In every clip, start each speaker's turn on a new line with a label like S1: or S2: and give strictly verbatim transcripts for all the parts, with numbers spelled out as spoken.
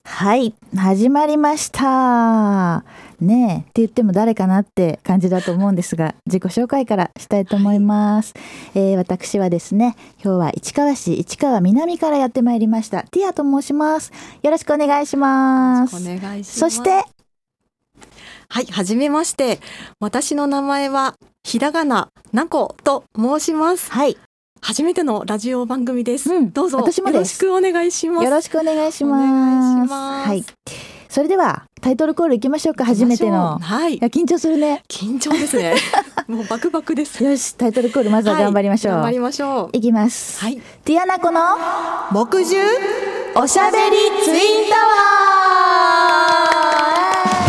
S1: はい、始まりましたねえって言っても誰かなって感じだと思うんですが、自己紹介からしたいと思います、はい。えー、私はですね、今日は市川市市川南からやってまいりましたティアと申します。よろしくお願いします。
S2: よろしくお願いします。
S1: そして
S2: はい、はじめまして。私の名前はひらがななこと申します。
S1: はい、
S2: 初めてのラジオ番組です、
S1: うん、
S2: どうぞ
S1: 私もです。
S2: よろしくお願いします。
S1: よろしくお願いします。
S2: お願いします。
S1: はい、それではタイトルコールいきましょうか。初めての、
S2: はい、い
S1: や緊張するね。
S2: 緊張ですねもうバクバクです。
S1: よし、タイトルコールまずは頑張りましょう、
S2: はい、頑張りましょう。
S1: いきます、はい、ティアナコの
S2: 木獣
S1: おしゃべりツインタワー。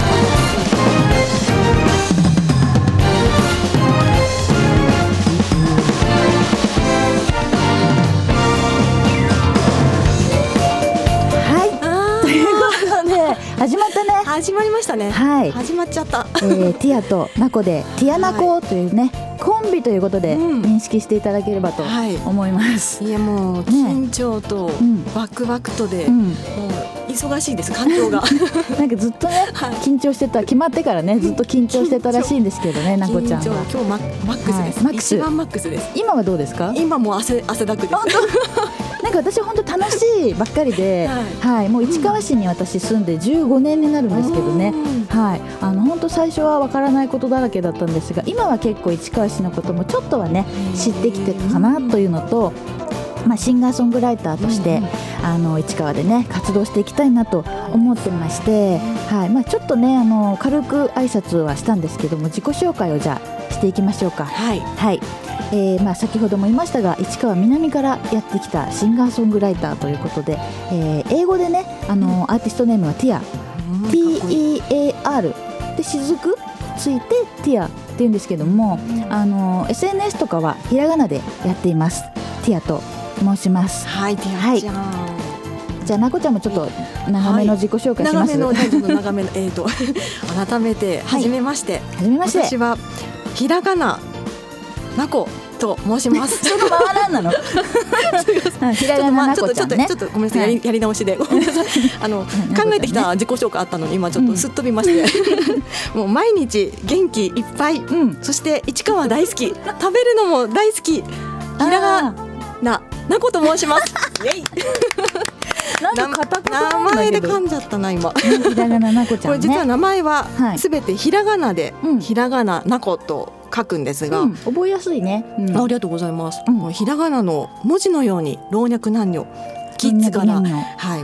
S1: 始まったね。
S2: 始まりましたね。
S1: はい、
S2: 始まっちゃった、
S1: えー、ティアとナコでティアナコというね、はい、コンビということで認識していただければと思います、
S2: はい、いやもう緊張とバクバクとで、うん、もう忙しいです、感情が
S1: なんかずっとね、はい、緊張してた、決まってからねずっと緊張してたらしいんですけどね、ナコちゃんは
S2: 今日マックスです、はい、マックス、一番マックスです。
S1: 今はどうですか？
S2: 今もう汗汗だくです
S1: なんか私本当楽しいばっかりで、はいはい、もう市川市に私住んでじゅうごねんになるんですけどね、はい、あの本当最初はわからないことだらけだったんですが、今は結構市川市のこともちょっとはね知ってきてるかなというのと、まあ、シンガーソングライターとして、うんうん、あの市川でね活動していきたいなと思ってまして、はい、まあ、ちょっとねあの軽く挨拶はしたんですけども、自己紹介をじゃあしていきましょうか。はい、はい、えーまあ、先ほども言いましたが、市川南からやってきたシンガーソングライターということで、えー、英語でねあのアーティストネームはティア、うん、ティーイーエーアール で雫ついてティアって言うんですけども、あの エスエヌエス とかはひらがなでやっています。ティアと申します。
S2: はい、ティアちゃん、はい、
S1: じゃあなこちゃんもちょっと長めの自己紹介します。
S2: はい、長めの大丈夫長めのえーと改めてはじめまして、
S1: はじめまして。
S2: 私はひらがななこと申します
S1: そのままなんなのひらがななこちゃんね。
S2: ちょっとごめんなさい、はい、やり, やり直しでごめんなさいあの、ね、考えてきた自己紹介あったのに今ちょっとすっ飛びまして、うん、もう毎日元気いっぱい、うん、そして市川大好き、食べるのも大好き、ひらがななこと申しますイエイ
S1: なんか片言なんだけど
S2: 名前で噛んじゃったな今
S1: ひらがななこちゃんね。
S2: これ実は名前はすべてひらがなで、はい、ひらがななこと書くんですが、うん、
S1: 覚えやすいね、
S2: うん、あ, ありがとうございます、うん、ひらがなの文字のように老若男女キッズから、はい、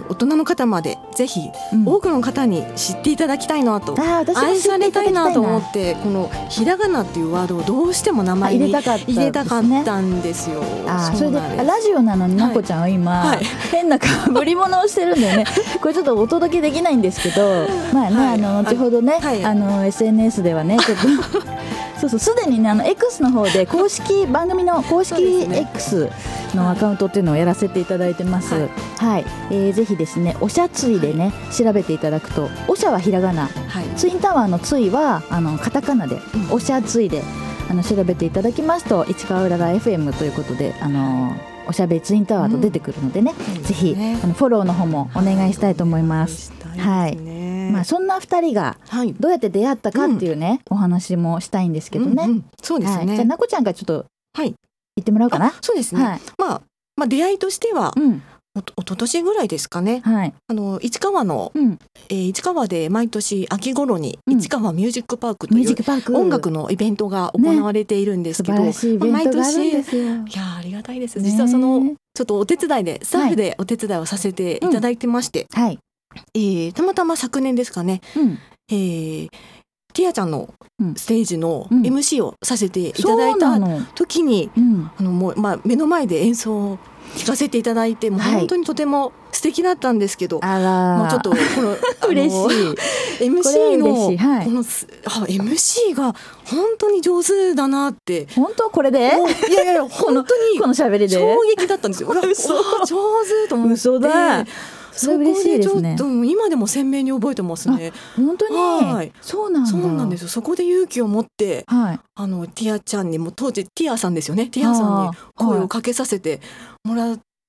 S2: 大人の方までぜひ多くの方に知っていただきたいなと、うん、愛されたいなと思って、このひらがなっていうワードをどうしても名前に入れたかったんですよ。
S1: あ、それでラジオなのになこちゃんは今、はい、変なかぶり物をしてるんだよねこれちょっとお届けできないんですけど、まあね、はい、あの後ほどね、はい、あの エスエヌエス ではねちょっとそうそう、すでにねあの X の方で公式番組の公式 X のアカウントっていうのをやらせていただいてます。はい、はい、えー、ぜひですねおしゃついでね、はい、調べていただくと、おしゃはひらがな、はい、ツインタワーのついはあのカタカナで、うん、おしゃついであの調べていただきますと、市川うらら エフエム ということであのおしゃべりツインタワーと出てくるのでね、うん、ぜひ、ね、あのフォローの方もお願いしたいと思います。はい、まあ、そんなふたりがどうやって出会ったかっていうね、うん、お話もしたいんですけどね、うんうん、
S2: そうですね、はい、
S1: じゃあなこちゃんからちょっと言ってもらおうかな。
S2: そうですね、はい、まあ、まあ出会いとしては、うん、おと、おととしぐらいですかね、はい、あの市川の、うん、えー、市川で毎年秋頃に市川ミュージックパークという音楽のイベントが行われているんですけど、ね、
S1: 素晴らしいイベントがあるんですよ。
S2: いやありがたいです。実はそのちょっとお手伝いでスタッフでお手伝いをさせていただいてまして、はい、はい、えー、たまたま昨年ですかね、うん、えー、ティアちゃんのステージの エムシー をさせていただいた時に、うん、あのもう、まあ、目の前で演奏を聴かせていただいて、もう本当にとても素敵だったんですけど、はい、もうちょっとこの
S1: 嬉しい
S2: エムシー のこの、はい、あ エムシー が本当に上手だなって。
S1: 本当これで
S2: いやいや本当に
S1: この喋りで
S2: 衝撃だったんですよ。上手と思って。
S1: 嘘だ。それ嬉しいですね。
S2: そこでちょっと今でも鮮明に覚えてますね。
S1: 本当に、はい、そうなんだ。
S2: そうなんですよ。そこで勇気を持って、はい、あのティアちゃんにも当時ティアさんですよね。ティアさんに声をかけさせてもらっ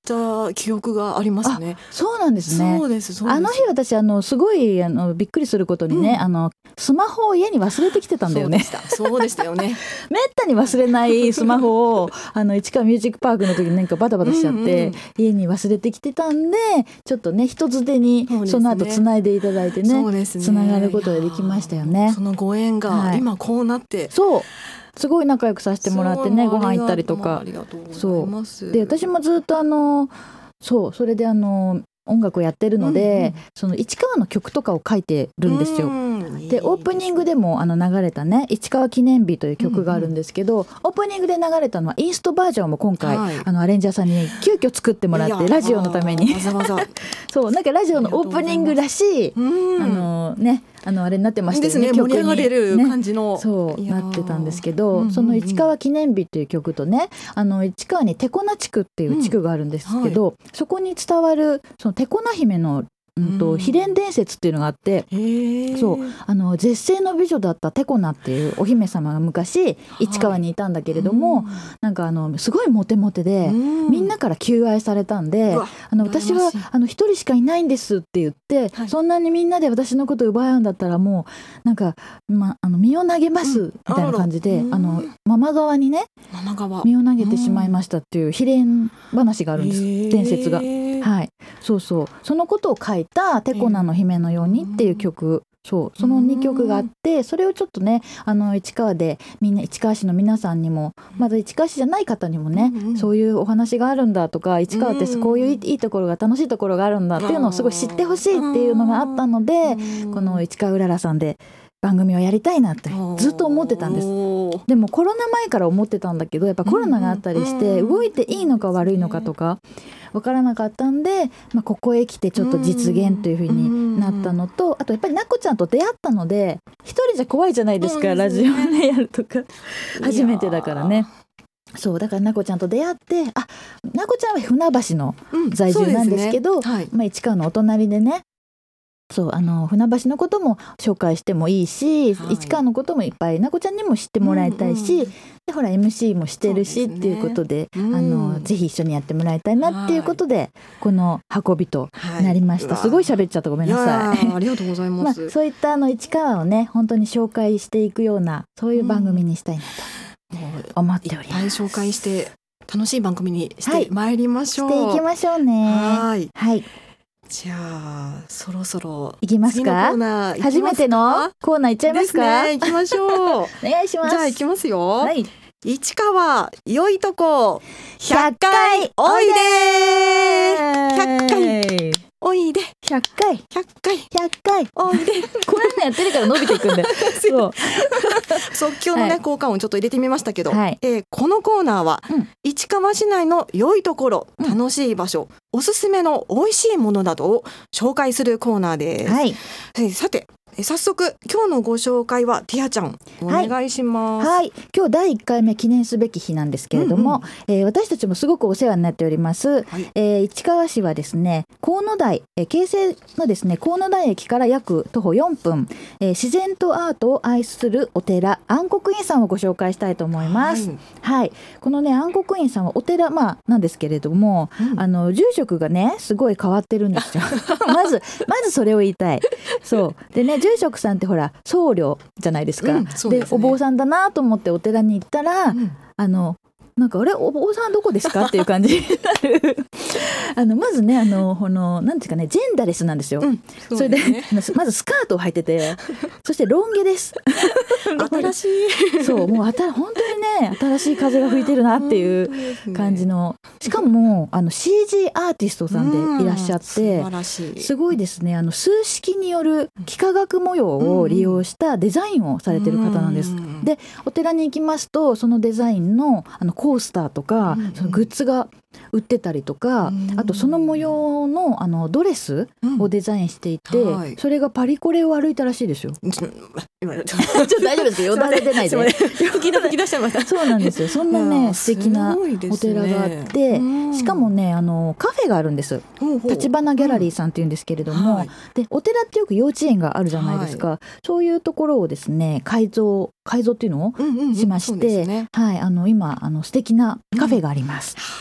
S2: た記憶がありますね。
S1: そうなんですね。
S2: そうですそうです。
S1: あの日私あのすごいあのびっくりすることにね、うん、あのスマホを家に忘れてきてたんだよね。
S2: そうでした、そうでしたよね。
S1: めったに忘れないスマホをあの市川ミュージックパークの時になんかバタバタしちゃって、うんうん、家に忘れてきてたんで、ちょっとね人づてにその後つないでいただいてね、そうですね、つながることができましたよね。
S2: そのご縁が今こうなって、はい、
S1: そうすごい仲良くさせてもらってね、ご飯行ったりとか。
S2: ありがとうございます。
S1: そうで私もずっとあのそうそれであの音楽をやってるので、うんうん、その市川の曲とかを書いてるんですよ。でオープニングでもあの流れたね市川記念日という曲があるんですけど、うんうん、オープニングで流れたのはインストバージョンも今回、はい、あのアレンジャーさんに急遽作ってもらってラジオのために
S2: わざわざ
S1: そうなんかラジオのオープニングらしい、うん、あのねあのあれになってましたよね。
S2: ですね、盛り上がれる感じの、
S1: ね、そうなってたんですけど、うんうんうん、その市川記念日という曲とね、あの市川に手粉地区っていう地区があるんですけど、うんはい、そこに伝わるその手粉姫のうんと、秘伝伝説っていうのがあって、そうあの絶世の美女だったテコナっていうお姫様が昔市川にいたんだけれども、はい、なんかあのすごいモテモテでみんなから求愛されたんで、あの私はあの一人しかいないんですって言って、はい、そんなにみんなで私のことを奪い合うんだったらもうなんか、ま、あの身を投げますみたいな感じで、うん、あのママ側にね身を投げてしまいましたっていう秘伝話があるんです、伝説が。はい、そうそうそのことを書いたテコナの姫のようにっていう曲、そうそのにきょくがあって、それをちょっとねあの市川でみんな市川市の皆さんにもまだ市川市じゃない方にもね、うんうん、そういうお話があるんだとか市川ってこういういいところが楽しいところがあるんだっていうのをすごい知ってほしいっていうのがあったので、この市川うららさんで番組をやりたいなってずっと思ってたんです。でもコロナ前から思ってたんだけどやっぱコロナがあったりして動いていいのか悪いのかとか分からなかったんで、まあ、ここへ来てちょっと実現という風になったのと、あとやっぱりなこちゃんと出会ったので一人じゃ怖いじゃないですか、ラジオねやるとか初めてだからね。そうだからなこちゃんと出会って、あなこちゃんは船橋の在住なんですけど、うんねはいまあ、市川のお隣でね、そうあの船橋のことも紹介してもいいし、はい、市川のこともいっぱいなこちゃんにも知ってもらいたいし、うんうん、でほら エムシー もしてるし、ね、っていうことで、うん、あのぜひ一緒にやってもらいたいなっていうことで、はい、この運びとなりました、はい、すごい喋っちゃったごめんなさい。
S2: いありがとうございます、
S1: まあ、そういったあの市川をね本当に紹介していくようなそういう番組にしたいなと思っております、うん、いっぱい
S2: 紹介して楽しい番組にしてまいりましょう、
S1: はい、していきましょうね。
S2: はい、
S1: はい
S2: じゃあそろそろ
S1: 行きますか。初めてのコーナー行っちゃいますか。
S2: ですね、行きましょうお願
S1: いします。
S2: じゃあ行きますよ、
S1: はい、
S2: 市川よいとこひゃっかいおいでひゃっかいおいで
S1: ひゃっかい
S2: ひゃっかい
S1: ひゃっかい
S2: おいで
S1: これねやってるから伸びていくんだよそう
S2: 即興のね、はい、効果音ちょっと入れてみましたけど、
S1: はい
S2: えー、このコーナーは、うん、市川市内の良いところ、うん、楽しい場所、おすすめの美味しいものなどを紹介するコーナーです、
S1: はい
S2: えー、さて早速今日のご紹介はティアちゃんお願いします。
S1: はい、はい、今日だいいっかいめ記念すべき日なんですけれども、うんうんえー、私たちもすごくお世話になっております、はいえー、市川市はですね河野台、えー、京成のですね河野台駅から約徒歩よんぷん、えー、自然とアートを愛するお寺安国院さんをご紹介したいと思います、はいはい、このね安国院さんはお寺、まあ、なんですけれども、うん、あの住職がねすごい変わってるんですよまずまずそれを言いたい。そうでね住職さんってほら僧侶じゃないですか、うん で, で、ね、お坊さんだなと思ってお寺に行ったら、うん、あのなんかあれお坊さんどこですかっていう感じになるあのまずねあのこのなんていうかねジェンダレスなんですよ、うん、そ, それでまずスカートを履いててそしてロン毛です
S2: 新しい
S1: そうもうあた本当にね新しい風が吹いてるなっていう感じの、ね、しかもあの シージー アーティストさんでいらっしゃって素晴らしいすごいですね。あの数式による幾何学模様を利用したデザインをされてる方なんです。でお寺に行きますとそのデザインのあのコースターとか、うんうん、そのグッズが売ってたりとか、うん、あとその模様 の, あのドレスをデザインしていて、うんはい、それがパリコレを歩いたらしいですよ。
S2: 今ちょっと
S1: 大丈夫ですよ。よだれ出ないで
S2: 吹き出しちゃいました
S1: そうなんですよ。そんなね素敵なお寺があって、ね、しかもねあのカフェがあるんです。立花ギャラリーさんっていうんですけれども、うんはい、でお寺ってよく幼稚園があるじゃないですか、はい、そういうところをですね改造改造っていうのをしまして、はい、あの今あの素敵なカフェがあります、うん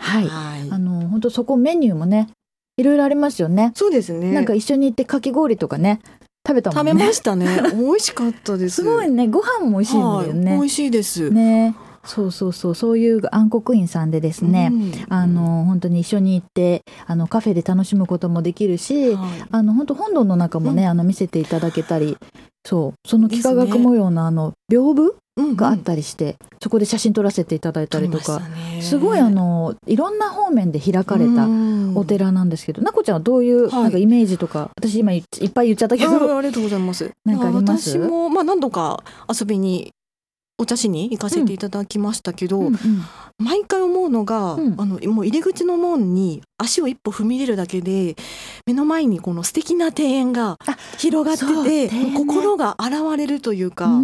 S1: はい、はい、あの本当そこメニューもねいろいろありますよね。
S2: そうですね。
S1: なんか一緒に行ってかき氷とかね食べたもんね。
S2: 食べましたね。美味しかったです。
S1: すごいね。ご飯も美味しいんだよね。
S2: はい、美味しいです
S1: ね。そうそうそう、そういう暗黒院さんでですね、うん、あの本当に一緒に行ってあのカフェで楽しむこともできるし、はい、あの本当本堂の中もね、うん、あの見せていただけたり、そうその幾何学模様のあの屏風があったりして、うんうん、そこで写真撮らせていただいたりとか、すごいあのいろんな方面で開かれたお寺なんですけど、なこちゃんはどういう、はい、なんかイメージとか、私今いっぱい言っちゃったけど、
S2: あ, ありがとうございます。
S1: なんかあります？
S2: 私も、まあ、何度か遊びにお茶しに行かせていただきましたけど、うんうんうん、毎回思うのが、うん、あのもう入り口の門に足を一歩踏み入れるだけで目の前にこの素敵な庭園が広がってて、ね、心が洗われるというか、うん、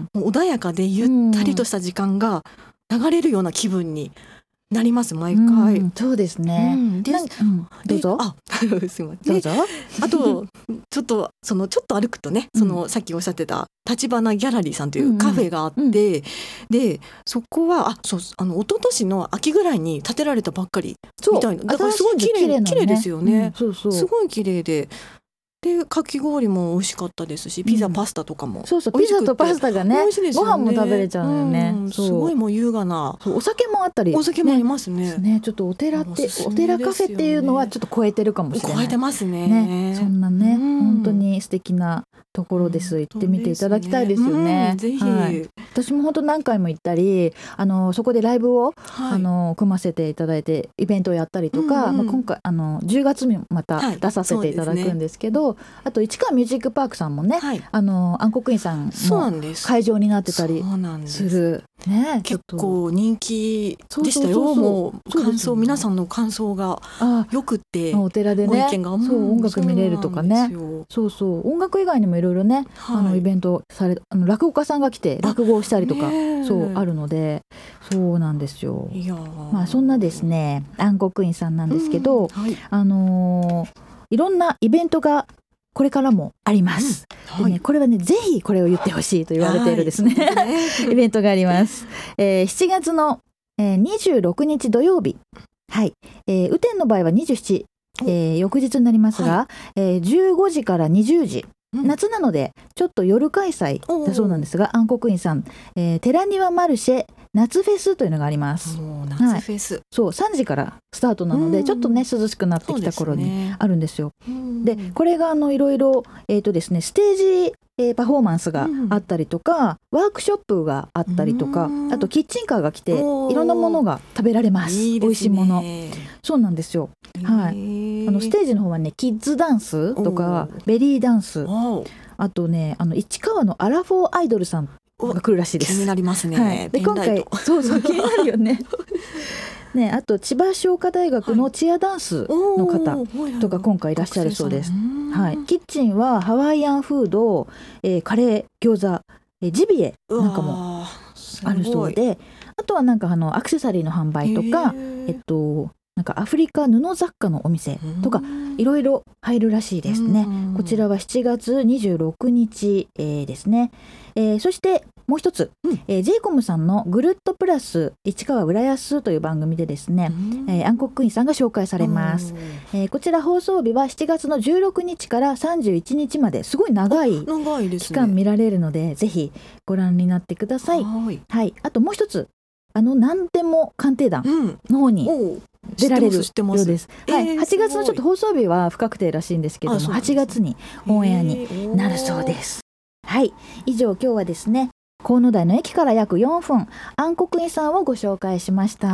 S2: もう穏やかでゆったりとした時間が流れるような気分になります毎回、
S1: うん、そうですね、うん、で、うん、どうぞ。
S2: あすいません。
S1: どうぞ。
S2: あとちょっとそのちょっと歩くとね、そのさっきおっしゃってた立花ギャラリーさんというカフェがあって、うんうん、でそこはあそうあの一昨年の秋ぐらいに建てられたばっかりみたいな。だからすごい綺麗、ね、綺麗ですよね、うん、そうそうすごい綺麗で。でかき氷も美味しかったですし、ピザ、うん、パスタとかも
S1: そうそう、ピザとパスタがね美味しいですよね。ご飯も食べれちゃうのよね、
S2: うん、すごいもう優雅な。
S1: お酒もあったり、
S2: お酒もありますね。
S1: ね、ちょっとお寺って、お寺カフェっていうのはちょっと超えてるかもしれない。
S2: 超えてますね。
S1: ね、そんなね、うん、本当に素敵なところです。行ってみていただきたいですよね。
S2: うん、ぜひ、
S1: はい、私も本当何回も行ったり、あのそこでライブを、はい、あの組ませていただいてイベントをやったりとか、うんうん、まあ、今回あのじゅうがつにまた出させていただくんですけど、はい、ね、あと市川ミュージックパークさんもね、はい、あの暗黒院さんも会場になってたりする。ね、
S2: 結構人気でしたよ。そうそうそうそう、もう感想、皆さんの感想がよくて、
S1: お寺でね、
S2: ご意見が、うん、
S1: そう音楽見れるとかね、そうそう音楽以外にもいろいろね、はい、あのイベントされ、あの落語家さんが来て落語をしたりとか、そうあるので、そうなんですよ。いや、まあ、そんなですね暗黒院さんなんですけど、うん、はい、あのー、いろんなイベントがこれからもあります、うん、はい、でね、これはねぜひこれを言ってほしいと言われているですね、はい、イベントがあります、えー、しちがつの、えー、にじゅうろくにち土曜日、はい、えー、雨天の場合はにじゅうしち、えー、翌日になりますが、はい、えー、じゅうごじからにじゅうじ、うん、夏なのでちょっと夜開催だそうなんですが、暗黒院さん、えー、寺庭マルシェ夏フェスというのがあります。
S2: 夏フェス、はい、
S1: そうさんじからスタートなので、うん、ちょっとね涼しくなってきた頃にあるんですよ。で、ね、これがあのいろいろ、えーとですね、ステージ、えー、パフォーマンスがあったりとか、うん、ワークショップがあったりとか、うん、あとキッチンカーが来ていろんなものが食べられます。いいですね、美味しいもの。そうなんですよ、はい、あのステージの方はねキッズダンスとかベリーダンス、あとねあの市川のアラフォーアイドルさんが来るらしいです。
S2: 気になりますね、
S1: はい、で今回そうそう気になるよねね、あと千葉商科大学のチアダンスの方とか今回いらっしゃるそうです、はい、キッチンはハワイアンフード、えー、カレー、餃子、えー、ジビエなんかもあるそうで、あとはなんかあのアクセサリーの販売とか、えっとなんかアフリカ布雑貨のお店とかいろいろ入るらしいですね。こちらはしちがつにじゅうろくにち、えー、ですね、えー、そしてもう一つ、うん、えー、ジェイコムさんのぐるっとプラス市川浦安という番組でですね、えー、暗黒院さんが紹介されます、えー、こちら放送日はしちがつのじゅうろくにちからさんじゅういちにちまで、すごい長い期間見られるので、ぜひご覧になってください。はい、はい、あともう一つ、あの何でも鑑定団の方に、うん、出られるようです。はい、はちがつのちょっと放送日は不確定らしいんですけども、はちがつにオンエアになるそうです。はい、以上今日はですね、河野台の駅から約よんぷん、暗黒院さんをご紹介しました。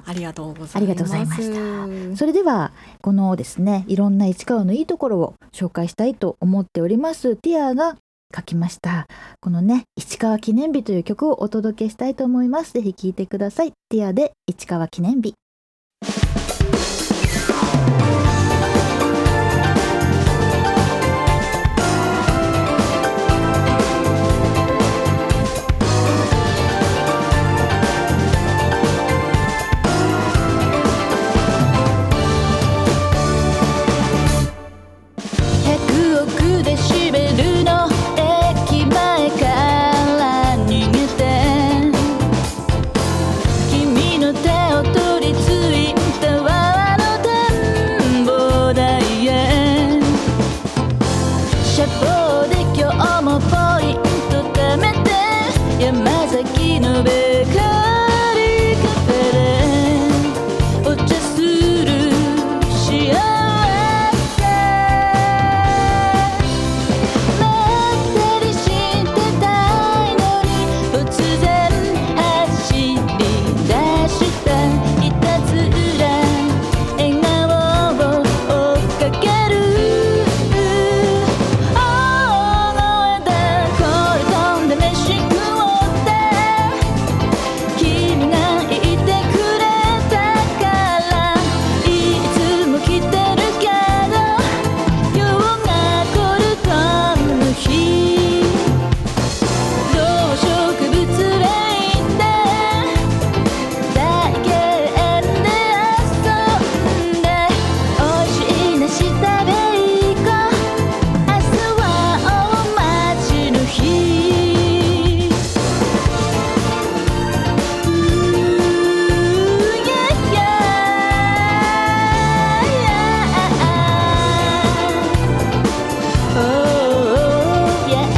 S2: ありがとうございます。
S1: ありがとうございました。それではこのですね、いろんな市川のいいところを紹介したいと思っております。ティアが書きましたこのね、市川記念日という曲をお届けしたいと思います。ぜひ聴いてください。ティアで市川記念日。ひゃくおくデシベルの駅前から逃げて、君の手を取りシャボで今日もポイント貯めて山崎のベーカリーカフェでお茶する幸せまったりしてたいのに突然走り出したいたずら笑顔を追っかける大声でこれ飛んで飯食おうって君が言ってくれたからいつも来てるけど今日がコルトンの日動植物園で大敬遠で遊んでおいしい梨食べ行こう明日は大町の日うーややおーや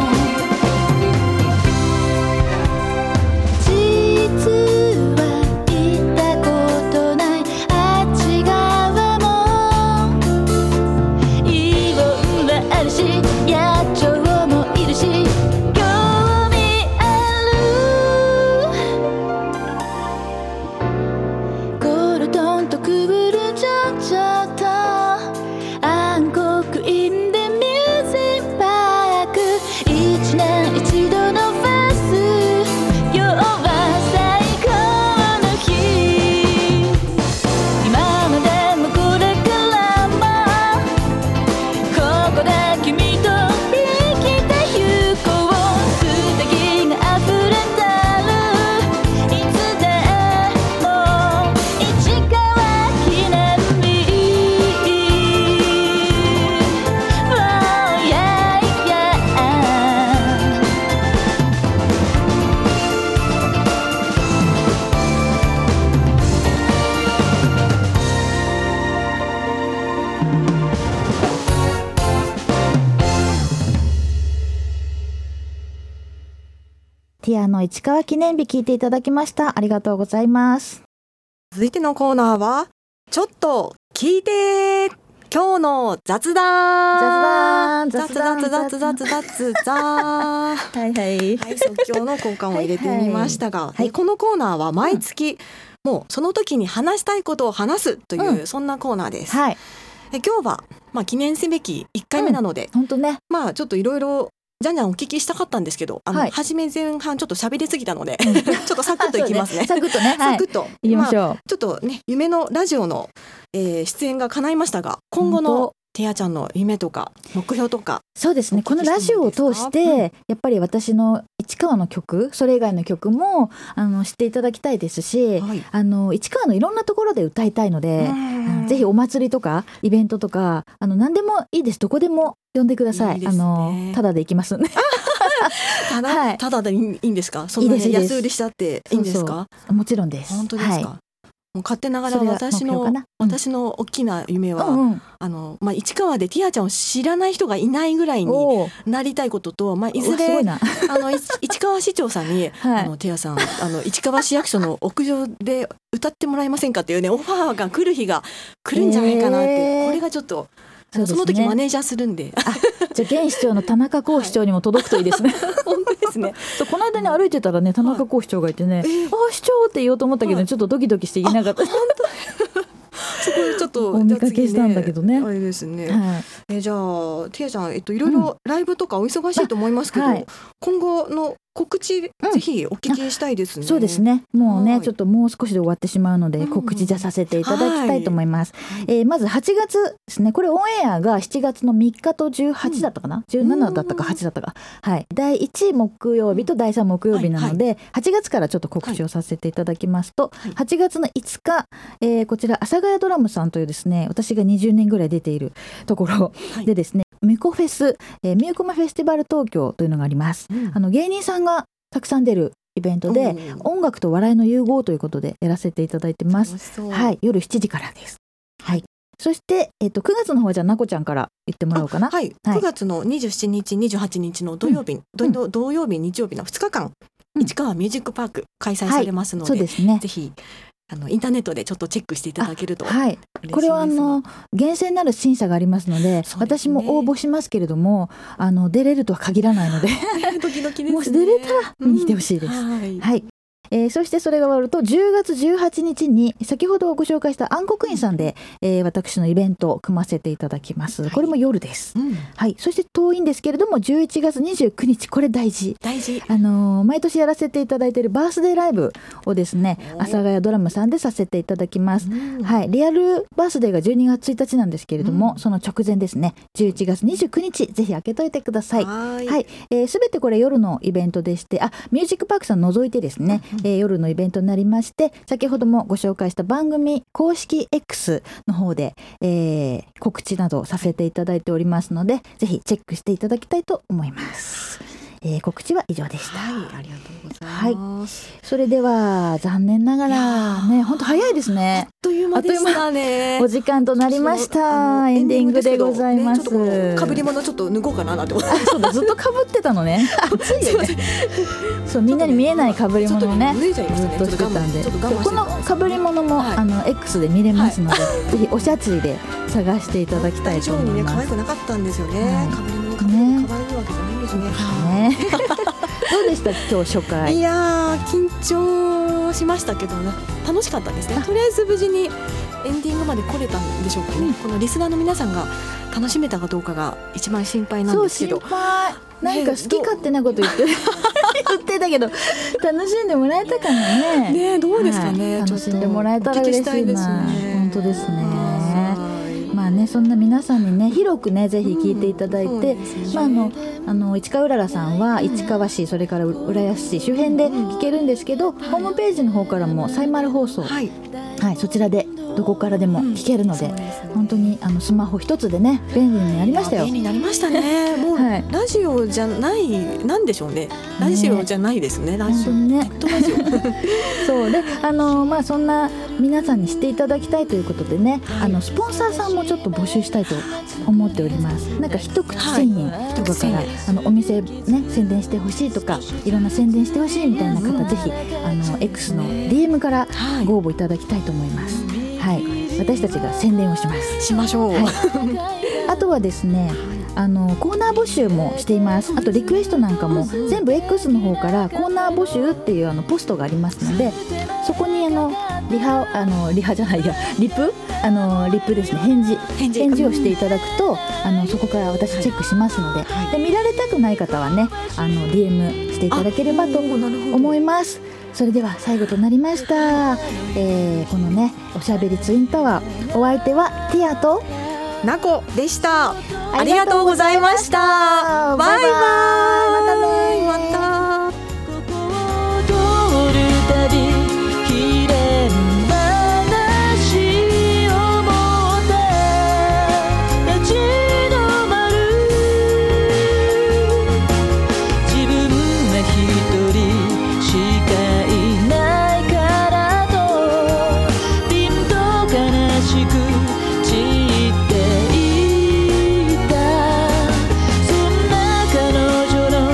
S1: 実は行ったことないあっち側もイオンはあるし野鳥もいるし興味あるゴルトンとクールジョジョと暗黒インデミュージックパーク一年一度のフェス今日は最高の日今までもこれからもここで君と生きてゆこう素敵が溢れてるいつでも市川記念日 Oh yeah yeah ティアの市川記念日聞いていただきました。ありがとうございます。
S2: 続いてのコーナーはちょっと聞いて今日の雑談
S1: 雑談
S2: 雑雑雑雑雑雑
S1: はいはい
S2: はい、即興の交換を入れてみましたが、
S1: はいはい
S2: このコーナーは毎月、もうその時に話したいことを話すという、
S1: うん、
S2: そんなコーナーです。
S1: はい、
S2: で今日は、まあ、記念すべきいっかいめなので、
S1: 本当ね、
S2: まあちょっといろいろじゃんじゃんお聞きしたかったんですけど、あの、
S1: はい、
S2: 初め前半ちょっと喋りすぎたのでちょっとサクッといきますね。
S1: ねサクッとね、はい、
S2: サクッと
S1: いきましょう、
S2: まあ、ちょっとね夢のラジオの、えー、出演が叶いましたが、今後のティアちゃんの夢とか目標とか。
S1: そうですね、このラジオを通して、うん、やっぱり私の市川の曲、それ以外の曲もあの知っていただきたいですし、はい、あの市川のいろんなところで歌いたいので、ぜひお祭りとかイベントとかあの何でもいいです。どこでも呼んでください。いいですね、あのただで行きますね
S2: ただ、はい、ただでいいんですか？そんな、ね、いいです、安売りしたっていいんですか？
S1: そうそう、もちろんです。
S2: 本当ですか？はい、もう勝手ながら私の、うん、私の大きな夢は、うんうん、あのまあ、市川でティアちゃんを知らない人がいないぐらいになりたいことと、まあ、いずれあの市川市長さんに、はい、あのティアさんあの市川市役所の屋上で歌ってもらえませんかっていうねオファーが来る日が来るんじゃないかなって、えー、これがちょっと そ,、ね、その時マネージャーするんで、
S1: あじゃあ現市長の田中光市長にも届くといいですね、はい、
S2: 本当ですね。
S1: そうこの間に歩いてたらね田中光市長がいてね、はい、あ市長って言おうと思ったけど、はい、ちょっとドキドキして言えなかった。
S2: 本当そこちょっと
S1: お見かけしたんだけどね。
S2: あれですね。はい、えじゃあティアちゃん、えっといろいろライブとかお忙しいと思いますけど、うんはい、今後の告知、ぜひお聞きしたいですね。
S1: そうですね。もうね、はい、ちょっともう少しで終わってしまうので、うん、告知じゃさせていただきたいと思います。はい、えー、まずはちがつですね。これオンエアがしちがつのみっかとじゅうはちだったかな、うん、じゅうななだったかはちだったか、はい、だいいち木曜日とだいさん木曜日なので、はいはい、はちがつからちょっと告知をさせていただきますと、はい、はちがつのいつか、えー、こちら阿佐ヶ谷ドラムさんというですね、私がにじゅうねんぐらい出ているところでですね、はい、ミコフェス、えー、ミューコマフェスティバル東京というのがあります。うん、あの芸人さんがたくさん出るイベントで、音楽と笑いの融合ということでやらせていただいてます。はい、夜しちじからです。はい、 そして、えー、とくがつの方はじゃあなこちゃんから言ってもらおうかな。
S2: はい、はい、くがつのにじゅうしちにちにじゅうはちにちの土曜日、うん、土, 土曜日日曜日のふつかかん、うん、市川ミュージックパーク開催されますので、はい、そうですね、ぜひあのインターネットでちょっとチェックしていただけると、はい、これはあの
S1: 厳正なる審査がありますの で, で、ね、私も応募しますけれども、あの出れるとは限らないので
S2: ドキドキですね。
S1: もし出れたら見に来てほしいです、うん、はい、はい、えー、そしてそれが終わるとじゅうがつじゅうはちにちに先ほどご紹介した暗黒院さんで、えー、私のイベントを組ませていただきます、はい、これも夜です、うん、はい、そして遠いんですけれどもじゅういちがつにじゅうくにち、これ大事
S2: 大事、
S1: あのー、毎年やらせていただいているバースデーライブをですね、阿佐ヶ谷ドラムさんでさせていただきます、うん、はい、リアルバースデーがじゅうにがつついたちなんですけれども、うん、その直前ですね、じゅういちがつにじゅうくにちぜひ開けといてください。はい、はい、えー、全てこれ夜のイベントでして、あ、ミュージックパークさん除いてですね、うん、えー、夜のイベントとなりまして、先ほどもご紹介した番組公式 X の方で、えー、告知などさせていただいておりますので、ぜひチェックしていただきたいと思います。えー、告知は以上でした。
S2: はい、ありがとうございます。
S1: はい、それでは残念ながらね、本当早いですね。
S2: あっという間でしたね。
S1: お時間となりました。エンディングでございます。
S2: ね、かぶり物ちょっと脱ごうかななんて思って。
S1: そうだ、ずっとかぶってたのね。暑いよね。そう、みんなに見えないかぶり物をね、ずっとしてたんで、このかぶり物も、はい、あの X で見れますので、はい、ぜひおしゃちで探していただきたいと思います。
S2: 可愛くなかったんですよね。はい、かぶり物かぶるの可愛いわけじゃないんですね。ね
S1: どうでした今日初回。
S2: いや緊張しましたけど、ね、楽しかったですね。とりあえず無事にエンディングまで来れたんでしょうかね、うん、このリスナーの皆さんが楽しめたかどうかが一番心配なんですけど。
S1: そう、心配。なんか好き勝手なこと言って言ってたけど、楽しんでもらえたかなね。
S2: ね、どうですかね、
S1: はい、楽しんでもらえたら嬉しいな。本当ですね。まあね、そんな皆さんにね、広くね、ぜひ聞いていただいて、うんね、まあ、あのあの市川うららさんは市川市、それから浦安市周辺で聞けるんですけど、うん、ホームページの方からもサイマル放送、はいはい、そちらでどこからでも聞けるので、うん、でね、本当にあのスマホ一つでね、便利になりましたよ。
S2: 便利になりましたね。もう、はい、ラジオじゃない、なんでしょうね、ラジオじゃないですね、ね、ラジオね、ネットラジオ
S1: そうで、あの、まあ、そんな皆さんに知っていただきたいということでね、はい、あのスポンサーさんもちょっと募集したいと思っております。なんか一口せんえんとかから、はい、あのお店ね、宣伝してほしいとか、いろんな宣伝してほしいみたいな方、うん、ぜひあの X の ディーエム からご応募いただきたいと思います。はい、私たちが宣伝をします。
S2: しましょう。はい、
S1: あとはですね、あのコーナー募集もしています。あとリクエストなんかも全部 X の方からコーナー募集っていうあのポストがありますので、そこにあのリハあのリハじゃないやリプあのリプですね、返事返事、返事をしていただくと、あのそこから私チェックしますので、はい、で見られたくない方はね、あの ディーエム していただければと思います。それでは最後となりました、えー、このねおしゃべりツインタワー、お相手はティアと
S2: ナコでした。ありがとうございました。バイバイ。またね。また。
S3: そんな彼女の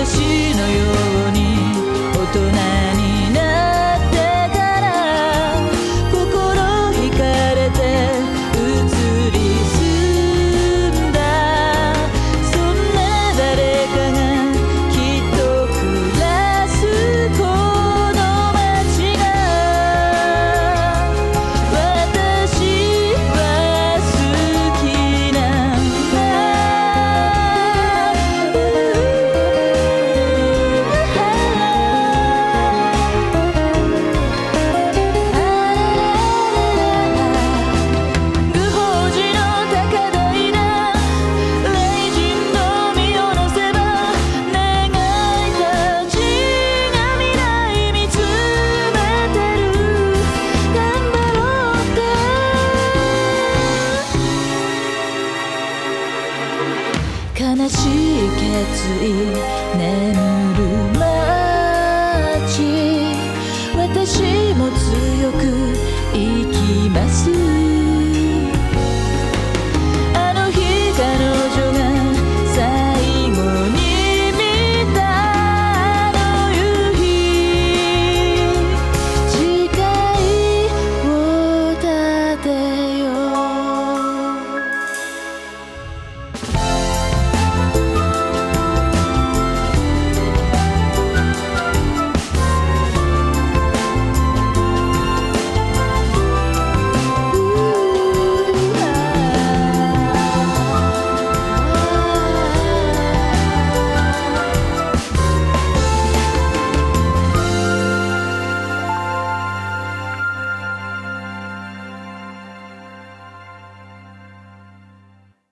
S3: 昔のように大人になってから心惹かれて移り住んだそんな誰かがきっと暮らすこの街が私は好きなんだ無法寺の高台な雷神の身を乗せば願いたちが未来見つめてる頑張ろうって悲しい決意眠る街私も強く生きます